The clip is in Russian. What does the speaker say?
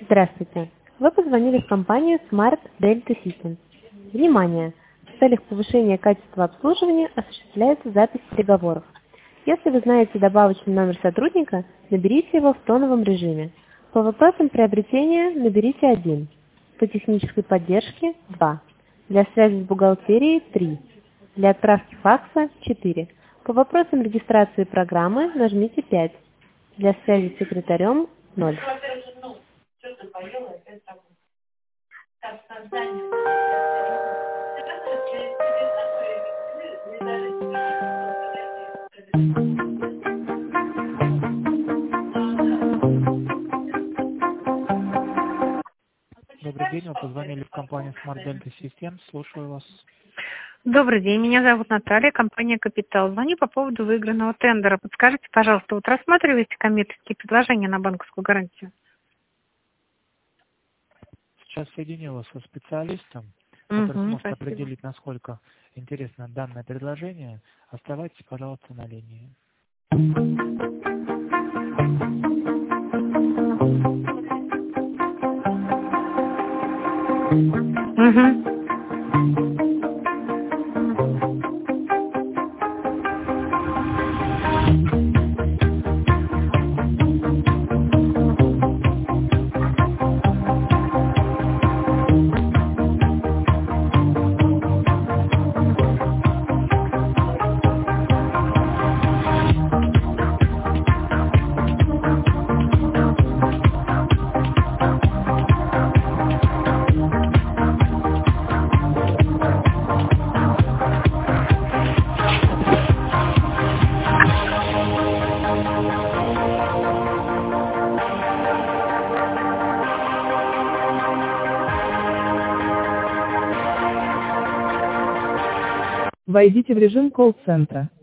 Здравствуйте. Вы позвонили в компанию Smart Delta Systems. Внимание! В целях повышения качества обслуживания осуществляется запись переговоров. Если вы знаете добавочный номер сотрудника, наберите его в тоновом режиме. По вопросам приобретения наберите 1. По технической поддержке 2. Для связи с бухгалтерией 3. Для отправки факса 4. По вопросам регистрации программы нажмите 5. Для связи с секретарем 0. Добрый день, вы позвонили в компанию Smart Delta Systems. Слушаю вас. Добрый день, меня зовут Наталья, компания «Капитал». Звоню по поводу выигранного тендера. Подскажите, пожалуйста, вот рассматриваете коммерческие предложения на банковскую гарантию? Сейчас соединю вас со специалистом, который сможет Спасибо. определить, насколько интересно данное предложение. Оставайтесь, пожалуйста, на линии. Войдите в режим колл-центра.